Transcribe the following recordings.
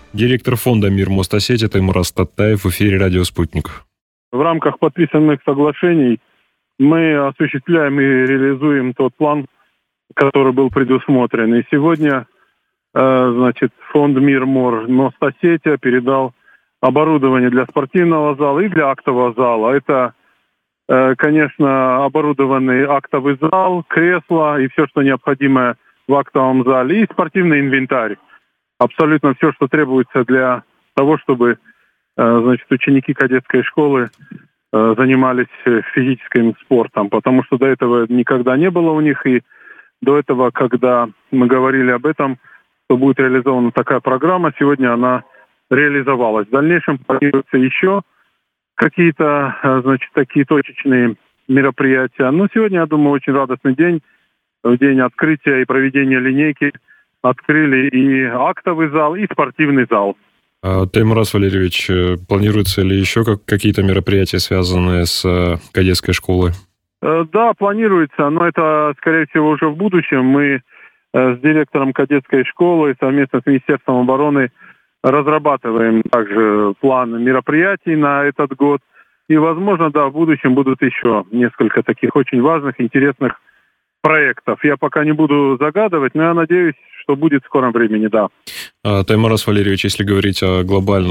Директор фонда «Мир Мостосети» Таймураз Таттаев в эфире «Радио Спутник». В рамках подписанных соглашений мы осуществляем и реализуем тот план, который был предусмотрен. И сегодня, фонд «Мир Мостосети» передал оборудование для спортивного зала и для актового зала. Это, конечно, оборудованный актовый зал, кресла и все, что необходимо в актовом зале, и спортивный инвентарь. Абсолютно все, что требуется для того, чтобы ученики кадетской школы занимались физическим спортом, потому что до этого никогда не было у них, и до этого, когда мы говорили об этом, что будет реализована такая программа, сегодня она реализовалась. В дальнейшем планируются еще какие-то, такие точечные мероприятия. Но сегодня, я думаю, очень радостный день, в день открытия и проведения линейки. Открыли и актовый зал, и спортивный зал. Таймураз Валерьевич, планируются ли еще какие-то мероприятия, связанные с кадетской школой? Да, планируется, но это, скорее всего, уже в будущем. Мы с директором кадетской школы совместно с Министерством обороны разрабатываем также план мероприятий на этот год. И, возможно, в будущем будут еще несколько таких очень важных, интересных проектов. Я пока не буду загадывать, но я надеюсь, что будет в скором времени, да. Таймураз Валерьевич, если говорить о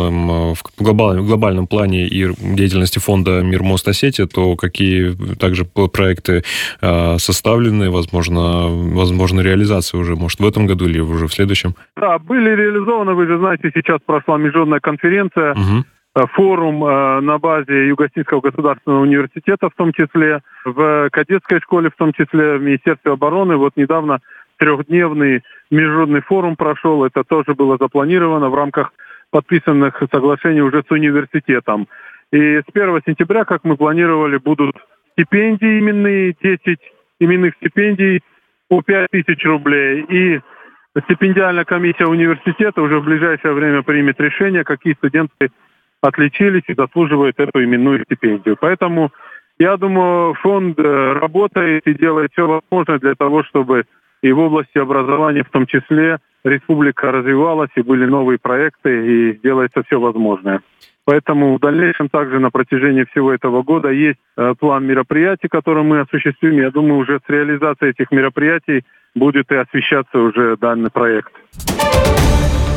глобальном плане и деятельности фонда «Мир Мостосети», то какие также проекты составлены, возможно, реализация уже, может, в этом году или уже в следующем? Да, были реализованы, вы же знаете, сейчас прошла международная конференция, форум на базе Юго-Синского государственного университета, в том числе в кадетской школе, в том числе в Министерстве обороны. Вот недавно 3-дневный международный форум прошел. Это тоже было запланировано в рамках подписанных соглашений уже с университетом. И с 1 сентября, как мы планировали, будут стипендии именные, 10 именных стипендий по 5000 рублей. И стипендиальная комиссия университета уже в ближайшее время примет решение, какие студенты отличились и заслуживают эту именную стипендию. Поэтому, я думаю, фонд работает и делает все возможное для того, чтобы и в области образования в том числе республика развивалась, и были новые проекты, и делается все возможное. Поэтому в дальнейшем также на протяжении всего этого года есть план мероприятий, который мы осуществим. Я думаю, уже с реализацией этих мероприятий будет и освещаться уже данный проект.